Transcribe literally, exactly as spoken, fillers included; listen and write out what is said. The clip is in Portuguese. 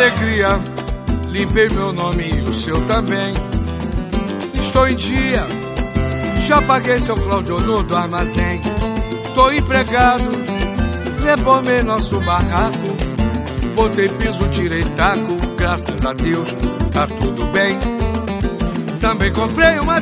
alegria, limpei meu nome e o seu também. Estou em dia, já paguei seu Claudionor do armazém. Tô empregado, reformei nosso barraco, botei piso, tirei taco, graças a Deus tá tudo bem. Também comprei uma